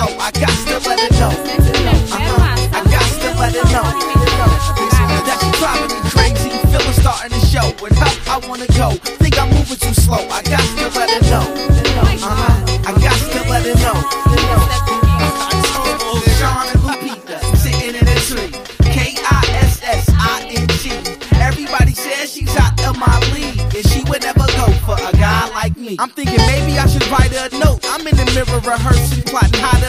I got to let her know. I got to let her know that she driving me crazy. Feeling starting to show. And how I wanna go. Think I'm moving too slow. I got to let her know. I got to let her know. Sean and Lupita sitting in a tree. Kissing. Everybody says she's out of my league, and she would never go for a guy like me. I'm thinking maybe I should write her a note. I'm in the mirror rehearsing, plotting how to